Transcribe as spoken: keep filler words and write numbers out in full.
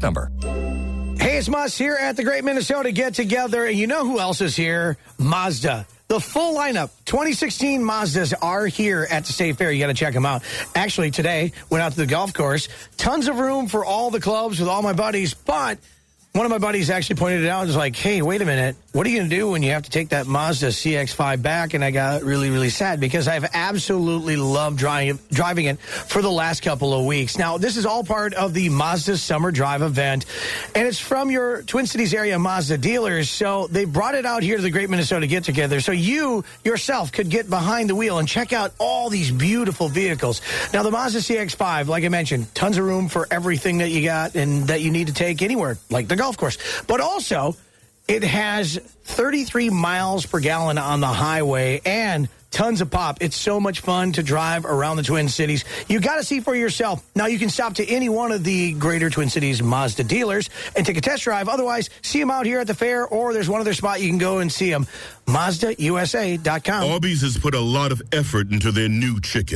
number. Hey, it's Moss here at the Great Minnesota Get Together. And you know who else is here? Mazda. The full lineup, twenty sixteen Mazdas are here at the State Fair. You got to check them out. Actually, today, went out to the golf course. Tons of room for all the clubs with all my buddies, but one of my buddies actually pointed it out and was like, hey, wait a minute. What are you going to do when you have to take that Mazda C X five back? And I got really, really sad because I've absolutely loved driving, driving it for the last couple of weeks. Now, this is all part of the Mazda Summer Drive event, and it's from your Twin Cities area Mazda dealers. So they brought it out here to the Great Minnesota Get Together so you yourself could get behind the wheel and check out all these beautiful vehicles. Now, the Mazda C X five, like I mentioned, tons of room for everything that you got and that you need to take anywhere, like the golf course. But also, it has thirty-three miles per gallon on the highway and tons of pop. It's so much fun to drive around the Twin Cities. You got to see for yourself. Now, you can stop to any one of the greater Twin Cities Mazda dealers and take a test drive. Otherwise, see them out here at the fair, or there's one other spot you can go and see them. Mazda U S A dot com. Arby's has put a lot of effort into their new chicken.